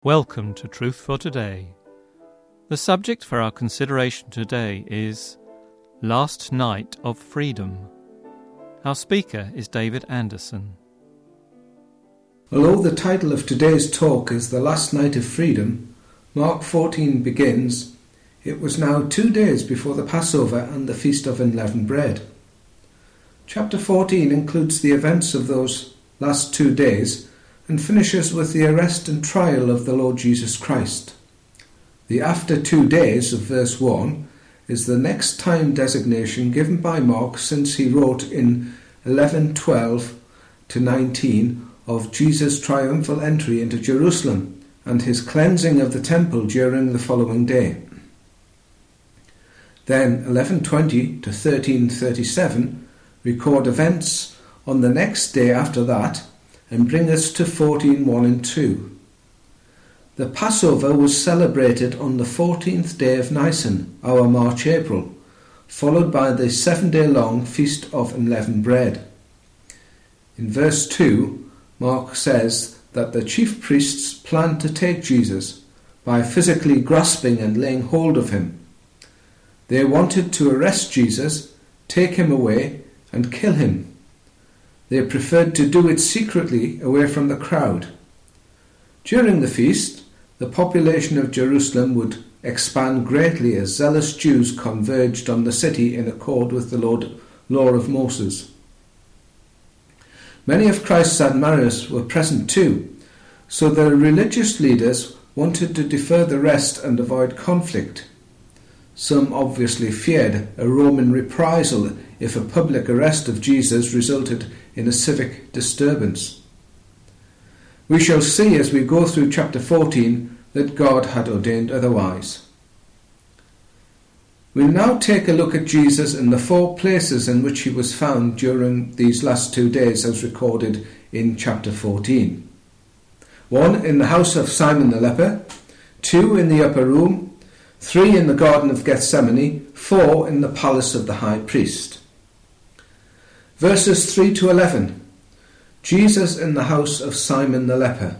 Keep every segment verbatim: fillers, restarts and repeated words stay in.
Welcome to Truth for Today. The subject for our consideration today is Last Night of Freedom. Our speaker is David Anderson. Although the title of today's talk is The Last Night of Freedom, Mark fourteen begins, "It was now two days before the Passover and the Feast of Unleavened Bread." Chapter fourteen includes the events of those last two days and finishes with the arrest and trial of the Lord Jesus Christ. The after two days of verse one is the next time designation given by Mark since he wrote in eleven twelve to nineteen of Jesus' triumphal entry into Jerusalem and his cleansing of the temple during the following day. Then eleven twenty to thirteen thirty-seven record events on the next day after that and bring us to fourteen one and two. The Passover was celebrated on the fourteenth day of Nisan, our March-April, followed by the seven-day-long Feast of Unleavened Bread. In verse two, Mark says that the chief priests planned to take Jesus by physically grasping and laying hold of him. They wanted to arrest Jesus, take him away, and kill him. They preferred to do it secretly away from the crowd. During the feast, the population of Jerusalem would expand greatly as zealous Jews converged on the city in accord with the law of Moses. Many of Christ's admirers were present too, so the religious leaders wanted to defer the rest and avoid conflict. Some obviously feared a Roman reprisal if a public arrest of Jesus resulted in a civic disturbance. We shall see as we go through chapter fourteen that God had ordained otherwise. We'll now take a look at Jesus in the four places in which he was found during these last two days as recorded in chapter fourteen. One, in the house of Simon the leper. Two, in the upper room. Three, in the Garden of Gethsemane. Four, in the palace of the high priest. Verses three to eleven. Jesus in the house of Simon the leper.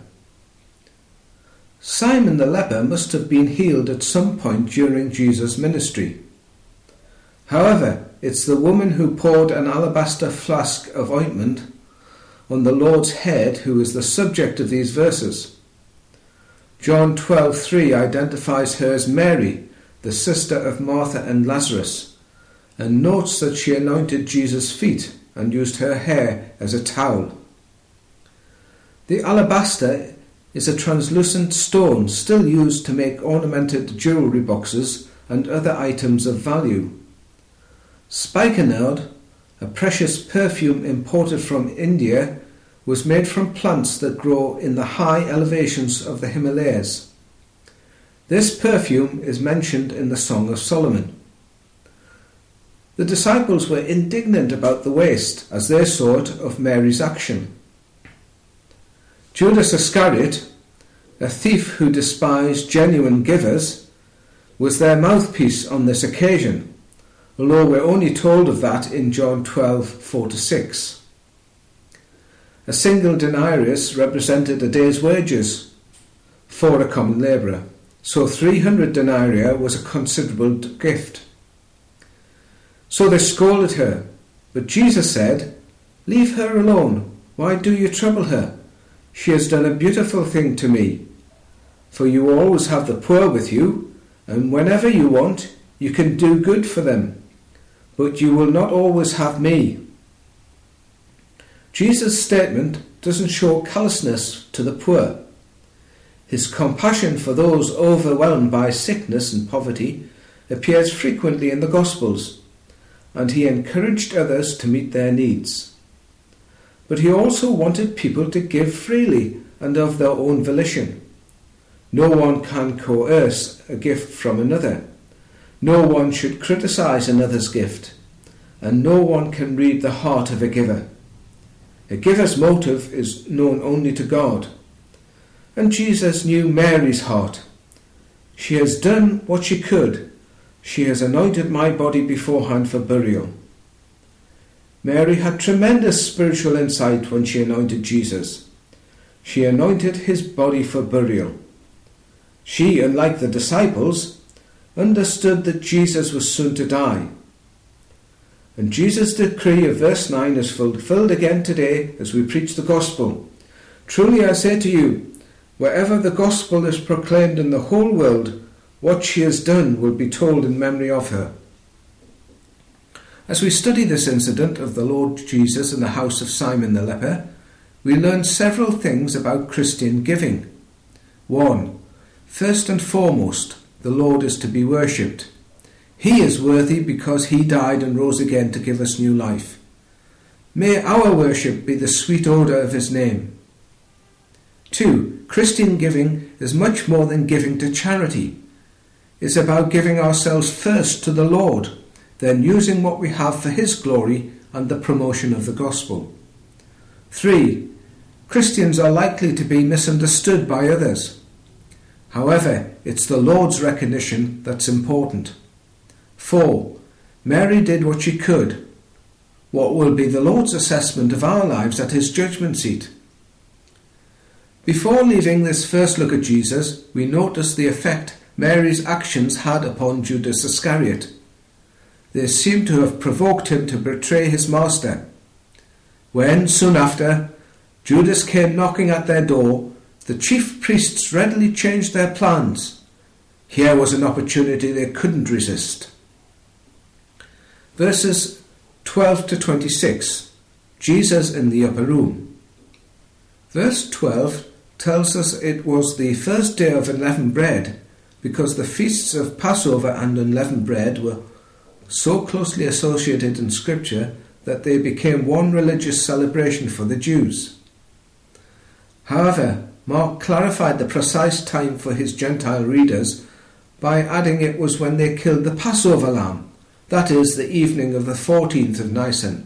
Simon the leper must have been healed at some point during Jesus' ministry. However, it's the woman who poured an alabaster flask of ointment on the Lord's head who is the subject of these verses. John twelve three identifies her as Mary, the sister of Martha and Lazarus, and notes that she anointed Jesus' feet and used her hair as a towel. The alabaster is a translucent stone still used to make ornamented jewellery boxes and other items of value. Spikenard, a precious perfume imported from India, was made from plants that grow in the high elevations of the Himalayas. This perfume is mentioned in the Song of Solomon. The disciples were indignant about the waste as they saw it of Mary's action. Judas Iscariot, a thief who despised genuine givers, was their mouthpiece on this occasion, although we're only told of that in John twelve four to six. A single denarius represented a day's wages for a common labourer, so three hundred denarii was a considerable gift. So they scolded her, but Jesus said, "Leave her alone. Why do you trouble her? She has done a beautiful thing to me. For you always have the poor with you, and whenever you want, you can do good for them. But you will not always have me." Jesus' statement doesn't show callousness to the poor. His compassion for those overwhelmed by sickness and poverty appears frequently in the Gospels, and he encouraged others to meet their needs. But he also wanted people to give freely and of their own volition. No one can coerce a gift from another. No one should criticize another's gift, and no one can read the heart of a giver. A giver's motive is known only to God. And Jesus knew Mary's heart. She has done what she could. She has anointed my body beforehand for burial. Mary had tremendous spiritual insight when she anointed Jesus. She anointed his body for burial. She, unlike the disciples, understood that Jesus was soon to die. And Jesus' decree of verse nine is fulfilled again today as we preach the gospel. Truly I say to you, wherever the gospel is proclaimed in the whole world, what she has done will be told in memory of her. As we study this incident of the Lord Jesus in the house of Simon the leper, we learn several things about Christian giving. One, first and foremost, the Lord is to be worshipped. He is worthy because he died and rose again to give us new life. May our worship be the sweet odour of his name. Two, Christian giving is much more than giving to charity. It's about giving ourselves first to the Lord, then using what we have for his glory and the promotion of the gospel. Three, Christians are likely to be misunderstood by others. However, it's the Lord's recognition that's important. Four, Mary did what she could. What will be the Lord's assessment of our lives at his judgment seat? Before leaving this first look at Jesus, we notice the effect Mary's actions had upon Judas Iscariot. They seem to have provoked him to betray his master. When, soon after, Judas came knocking at their door, the chief priests readily changed their plans. Here was an opportunity they couldn't resist. Verses twelve to twenty-six, Jesus in the upper room. Verse twelve tells us it was the first day of unleavened bread, because the feasts of Passover and unleavened bread were so closely associated in Scripture that they became one religious celebration for the Jews. However, Mark clarified the precise time for his Gentile readers by adding it was when they killed the Passover lamb, that is, the evening of the fourteenth of Nisan.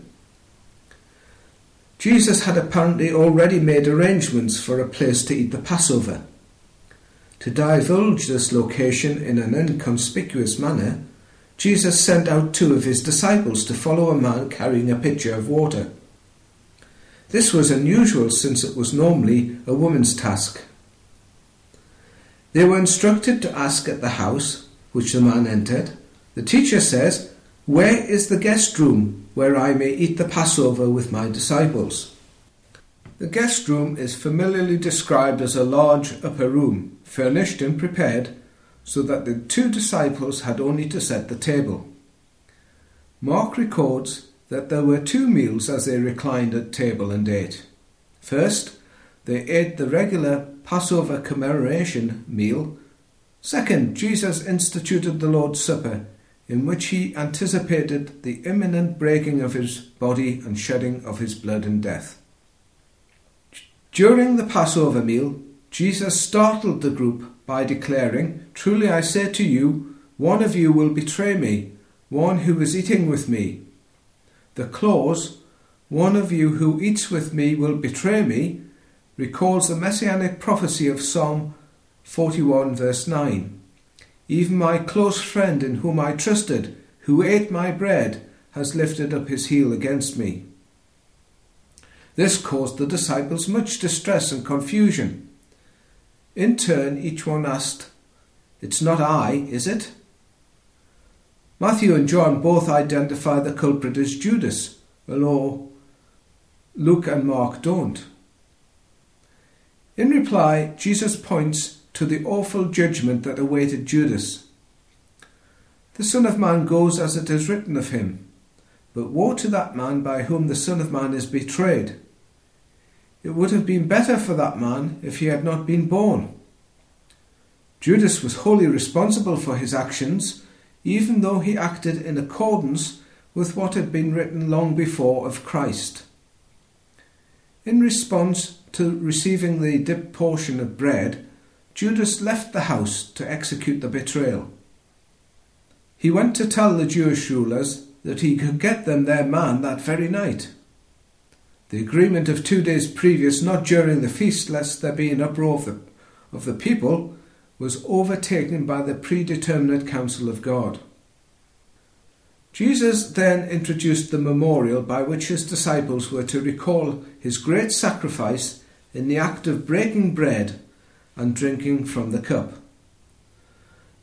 Jesus had apparently already made arrangements for a place to eat the Passover. To divulge this location in an inconspicuous manner, Jesus sent out two of his disciples to follow a man carrying a pitcher of water. This was unusual since it was normally a woman's task. They were instructed to ask at the house, which the man entered. The teacher says, "Where is the guest room where I may eat the Passover with my disciples?" The guest room is familiarly described as a large upper room, furnished and prepared, so that the two disciples had only to set the table. Mark records that there were two meals as they reclined at table and ate. First, they ate the regular Passover commemoration meal. Second, Jesus instituted the Lord's Supper, in which he anticipated the imminent breaking of his body and shedding of his blood in death. During the Passover meal, Jesus startled the group by declaring, "Truly I say to you, one of you will betray me, one who is eating with me." The clause, "one of you who eats with me will betray me," recalls the messianic prophecy of Psalm forty-one verse nine. "Even my close friend in whom I trusted, who ate my bread, has lifted up his heel against me." This caused the disciples much distress and confusion. In turn, each one asked, "It's not I, is it?" Matthew and John both identify the culprit as Judas, although Luke and Mark don't. In reply, Jesus points to the awful judgment that awaited Judas. The Son of Man goes as it is written of him, but woe to that man by whom the Son of Man is betrayed. It would have been better for that man if he had not been born. Judas was wholly responsible for his actions, even though he acted in accordance with what had been written long before of Christ. In response to receiving the dipped portion of bread, Judas left the house to execute the betrayal. He went to tell the Jewish rulers that he could get them their man that very night. The agreement of two days previous, not during the feast lest there be an uproar of the, of the people, was overtaken by the predeterminate counsel of God. Jesus then introduced the memorial by which his disciples were to recall his great sacrifice in the act of breaking bread and drinking from the cup.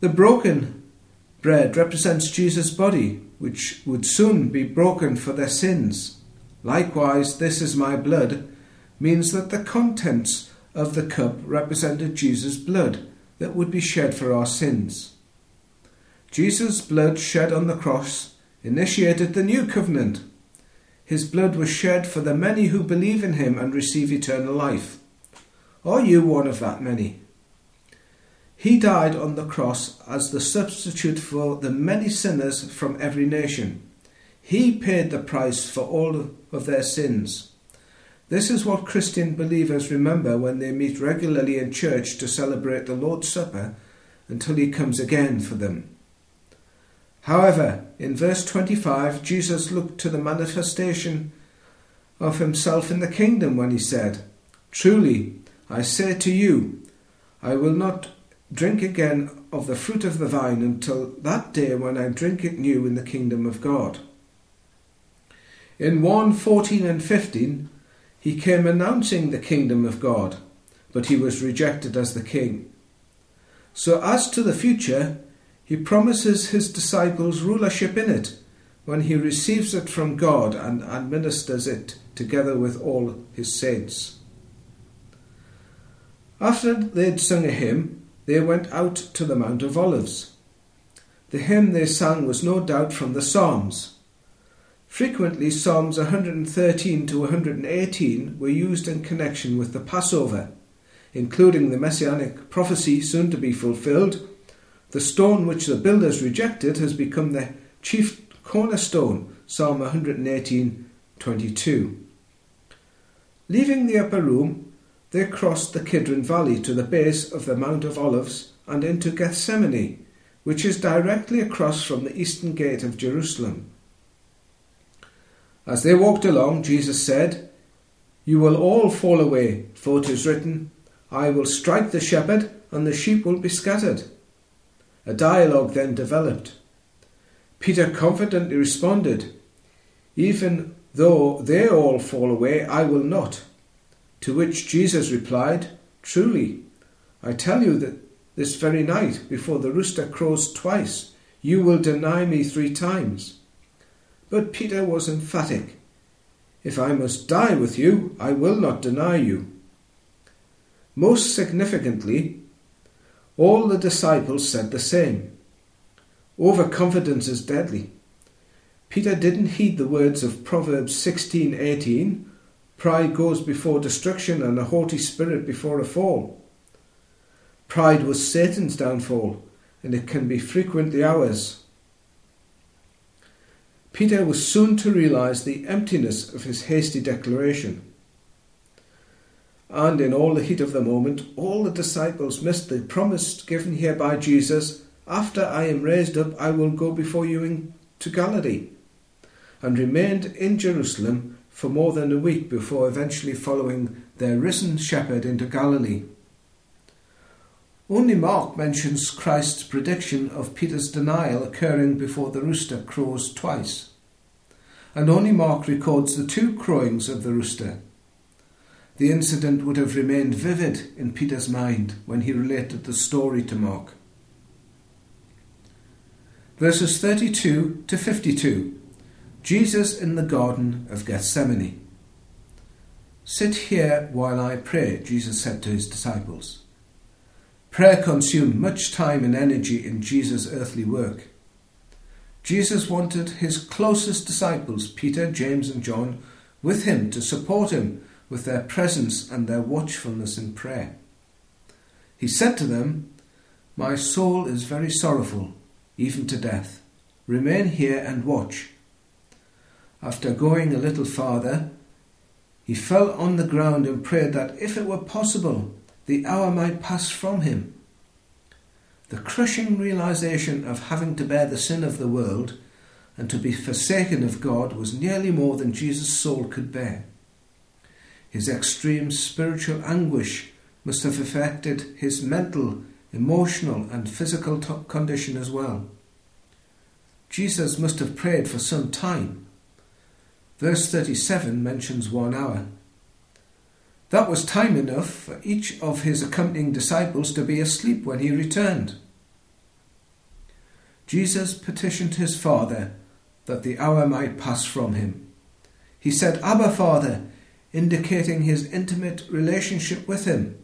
The broken bread represents Jesus' body, which would soon be broken for their sins. Likewise, this is my blood means that the contents of the cup represented Jesus' blood that would be shed for our sins. Jesus' blood shed on the cross initiated the new covenant. His blood was shed for the many who believe in him and receive eternal life. Are you one of that many? He died on the cross as the substitute for the many sinners from every nation. He paid the price for all of their sins. This is what Christian believers remember when they meet regularly in church to celebrate the Lord's Supper until he comes again for them. However, in verse twenty-five, Jesus looked to the manifestation of himself in the kingdom when he said, "Truly, I say to you, I will not drink again of the fruit of the vine until that day when I drink it new in the kingdom of God." In one fourteen and fifteen, he came announcing the kingdom of God, but he was rejected as the king. So as to the future, he promises his disciples rulership in it when he receives it from God and administers it together with all his saints. After they'd sung a hymn, they went out to the Mount of Olives. The hymn they sang was no doubt from the Psalms. Frequently, Psalms one hundred thirteen to one hundred eighteen were used in connection with the Passover, including the messianic prophecy soon to be fulfilled. The stone which the builders rejected has become the chief cornerstone, Psalm one hundred eighteen, twenty-two. Leaving the upper room, they crossed the Kidron Valley to the base of the Mount of Olives and into Gethsemane, which is directly across from the eastern gate of Jerusalem. As they walked along, Jesus said, "You will all fall away, for it is written, I will strike the shepherd, and the sheep will be scattered." A dialogue then developed. Peter confidently responded, "Even though they all fall away, I will not." To which Jesus replied, "Truly, I tell you that this very night, before the rooster crows twice, you will deny me three times." But Peter was emphatic. "If I must die with you, I will not deny you." Most significantly, all the disciples said the same. Overconfidence is deadly. Peter didn't heed the words of Proverbs sixteen eighteen, "Pride goes before destruction and a haughty spirit before a fall." Pride was Satan's downfall, and it can be frequently ours. Peter was soon to realize the emptiness of his hasty declaration. And in all the heat of the moment, all the disciples missed the promise given here by Jesus, "After I am raised up, I will go before you into Galilee," and remained in Jerusalem for more than a week before eventually following their risen shepherd into Galilee. Only Mark mentions Christ's prediction of Peter's denial occurring before the rooster crows twice. And only Mark records the two crowings of the rooster. The incident would have remained vivid in Peter's mind when he related the story to Mark. Verses thirty-two to fifty-two. Jesus in the Garden of Gethsemane. "Sit here while I pray," Jesus said to his disciples. Prayer consumed much time and energy in Jesus' earthly work. Jesus wanted his closest disciples, Peter, James and John, with him to support him with their presence and their watchfulness in prayer. He said to them, "My soul is very sorrowful, even to death. Remain here and watch." After going a little farther, he fell on the ground and prayed that, if it were possible, the hour might pass from him. The crushing realization of having to bear the sin of the world and to be forsaken of God was nearly more than Jesus' soul could bear. His extreme spiritual anguish must have affected his mental, emotional and physical t- condition as well. Jesus must have prayed for some time. Verse thirty-seven mentions one hour. That was time enough for each of his accompanying disciples to be asleep when he returned. Jesus petitioned his Father that the hour might pass from him. He said, "Abba, Father," indicating his intimate relationship with him.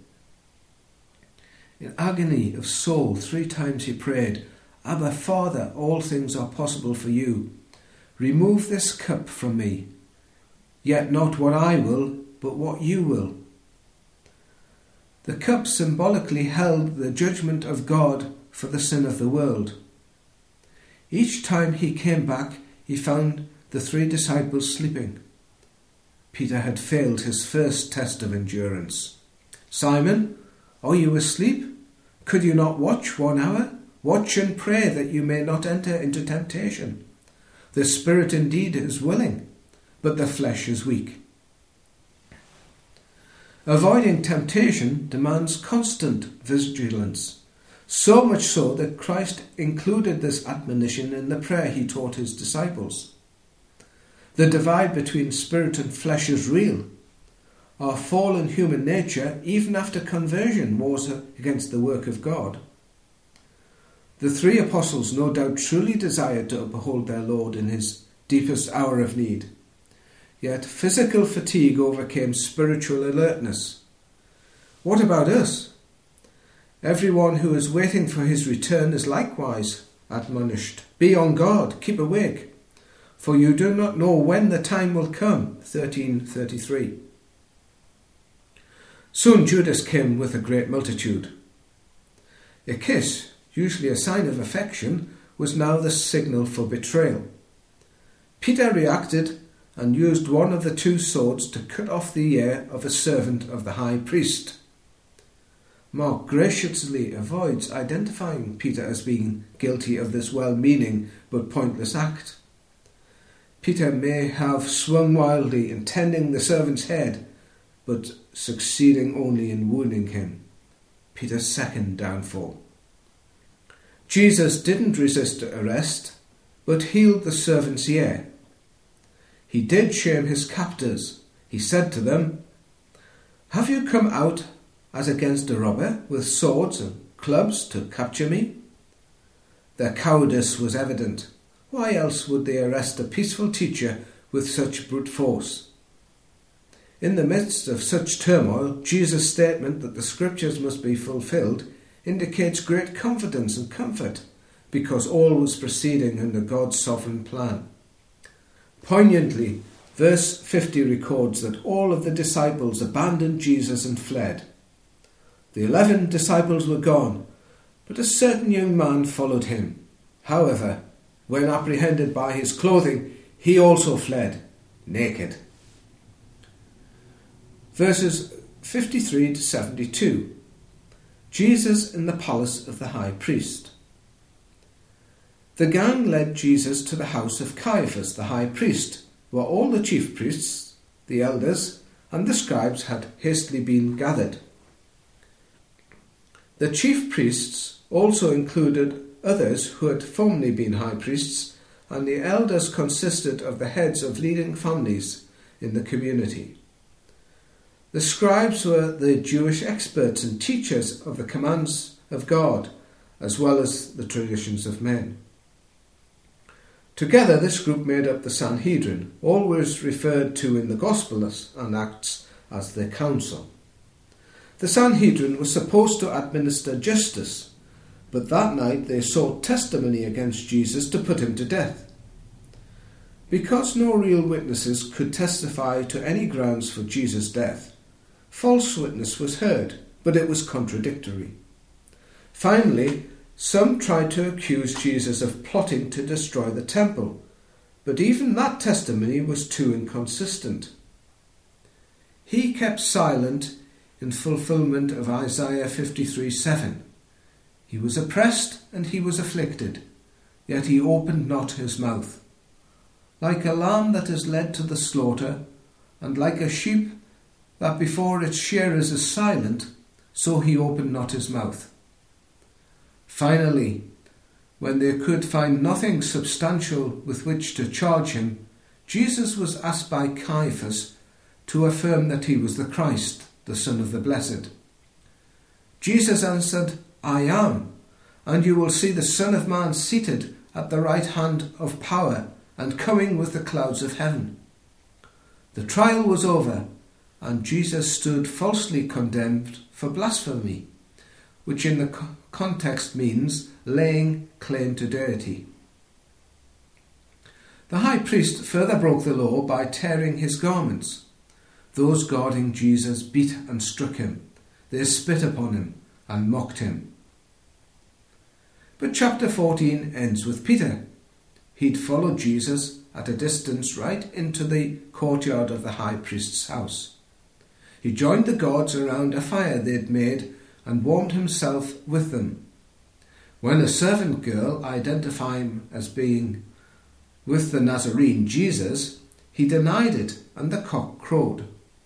In agony of soul, three times he prayed, "Abba, Father, all things are possible for you. Remove this cup from me. Yet not what I will, but what you will." The cup symbolically held the judgment of God for the sin of the world. Each time he came back, he found the three disciples sleeping. Peter had failed his first test of endurance. "Simon, are you asleep? Could you not watch one hour? Watch and pray that you may not enter into temptation. The spirit indeed is willing, but the flesh is weak." Avoiding temptation demands constant vigilance, so much so that Christ included this admonition in the prayer he taught his disciples. The divide between spirit and flesh is real. Our fallen human nature, even after conversion, wars against the work of God. The three apostles no doubt truly desired to behold their Lord in his deepest hour of need. Yet physical fatigue overcame spiritual alertness. What about us? Everyone who is waiting for his return is likewise admonished. "Be on guard, keep awake, for you do not know when the time will come." thirteen thirty-three. Soon Judas came with a great multitude. A kiss, usually a sign of affection, was now the signal for betrayal. Peter reacted and used one of the two swords to cut off the ear of a servant of the high priest. Mark graciously avoids identifying Peter as being guilty of this well-meaning but pointless act. Peter may have swung wildly, intending the servant's head, but succeeding only in wounding him. Peter's second downfall. Jesus didn't resist arrest, but healed the servant's ear. He did shame his captors. He said to them, "Have you come out as against a robber with swords and clubs to capture me?" Their cowardice was evident. Why else would they arrest a peaceful teacher with such brute force? In the midst of such turmoil, Jesus' statement that the scriptures must be fulfilled indicates great confidence and comfort, because all was proceeding under God's sovereign plan. Poignantly, verse fifty records that all of the disciples abandoned Jesus and fled. The eleven disciples were gone, but a certain young man followed him. However, when apprehended by his clothing, he also fled, naked. Verses fifty-three to seventy-two. Jesus in the palace of the high priest. The gang led Jesus to the house of Caiaphas, the high priest, where all the chief priests, the elders, and the scribes had hastily been gathered. The chief priests also included others who had formerly been high priests, and the elders consisted of the heads of leading families in the community. The scribes were the Jewish experts and teachers of the commands of God, as well as the traditions of men. Together, this group made up the Sanhedrin, always referred to in the Gospels and Acts as the council. The Sanhedrin was supposed to administer justice, but that night they sought testimony against Jesus to put him to death. Because no real witnesses could testify to any grounds for Jesus' death, false witness was heard, but it was contradictory. Finally, some tried to accuse Jesus of plotting to destroy the temple, but even that testimony was too inconsistent. He kept silent in fulfillment of Isaiah fifty-three seven. He was oppressed and he was afflicted, yet he opened not his mouth. Like a lamb that is led to the slaughter, and like a sheep that before its shearers is silent, so he opened not his mouth. Finally, when they could find nothing substantial with which to charge him, Jesus was asked by Caiaphas to affirm that he was the Christ, the Son of the Blessed. Jesus answered, "I am, and you will see the Son of Man seated at the right hand of power and coming with the clouds of heaven. The trial was over, and Jesus stood falsely condemned for blasphemy, which in the context means laying claim to deity. The high priest further broke the law by tearing his garments. Those guarding Jesus beat and struck him. They spit upon him and mocked him. But chapter fourteen ends with Peter. He'd followed Jesus at a distance right into the courtyard of the high priest's house. He joined the guards around a fire they'd made and warmed himself with them. When a servant girl identified him as being with the Nazarene Jesus, he denied it and the cock crowed.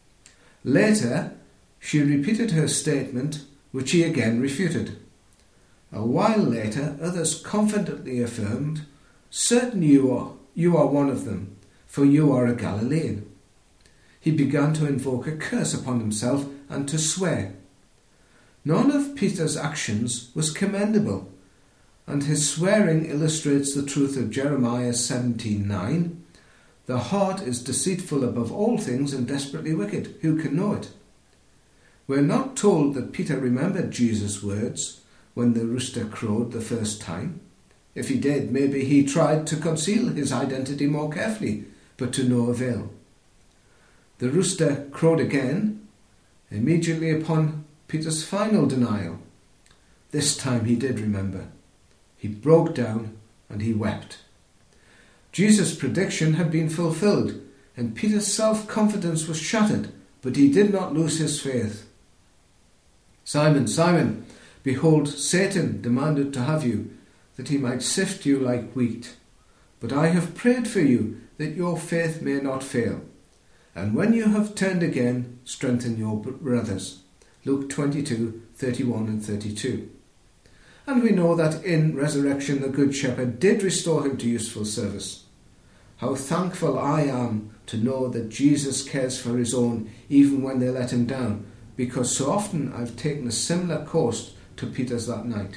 Later, she repeated her statement, which he again refuted. A while later, others confidently affirmed, "Certainly you are, you are one of them, for you are a Galilean." He began to invoke a curse upon himself and to swear. None of Peter's actions was commendable, and his swearing illustrates the truth of Jeremiah seventeen nine. The heart is deceitful above all things and desperately wicked. Who can know it? We're not told that Peter remembered Jesus' words when the rooster crowed the first time. If he did, maybe he tried to conceal his identity more carefully, but to no avail. The rooster crowed again, immediately upon Peter's final denial. This time he did remember. He broke down and he wept. Jesus' prediction had been fulfilled, and Peter's self-confidence was shattered, but he did not lose his faith. "Simon, Simon, behold, Satan demanded to have you, that he might sift you like wheat. But I have prayed for you, that your faith may not fail. And when you have turned again, strengthen your brothers." Luke twenty-two, thirty-one and thirty-two. And we know that in resurrection the Good Shepherd did restore him to useful service. How thankful I am to know that Jesus cares for his own even when they let him down, because so often I've taken a similar course to Peter's that night.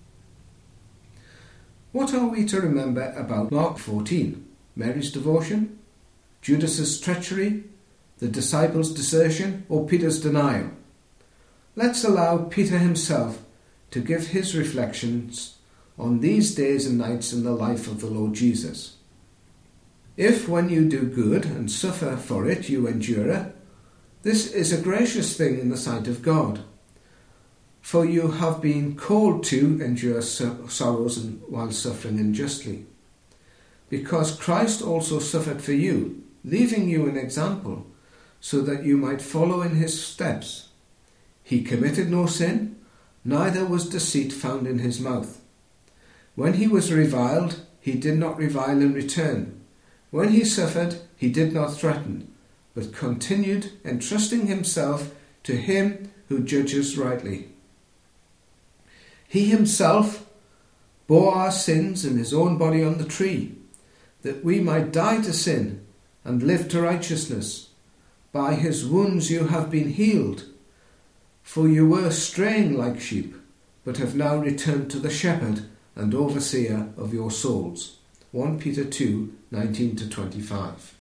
What are we to remember about Mark fourteen? Mary's devotion? Judas's treachery? The disciples' desertion? Or Peter's denial? Let's allow Peter himself to give his reflections on these days and nights in the life of the Lord Jesus. If when you do good and suffer for it you endure, this is a gracious thing in the sight of God. For you have been called to endure sorrows while suffering unjustly. Because Christ also suffered for you, leaving you an example, so that you might follow in his steps. He committed no sin, neither was deceit found in his mouth. When he was reviled, he did not revile in return. When he suffered, he did not threaten, but continued entrusting himself to him who judges rightly. He himself bore our sins in his own body on the tree, that we might die to sin and live to righteousness. By his wounds you have been healed, for you were straying like sheep, but have now returned to the shepherd and overseer of your souls. First Peter two, nineteen to twenty-five.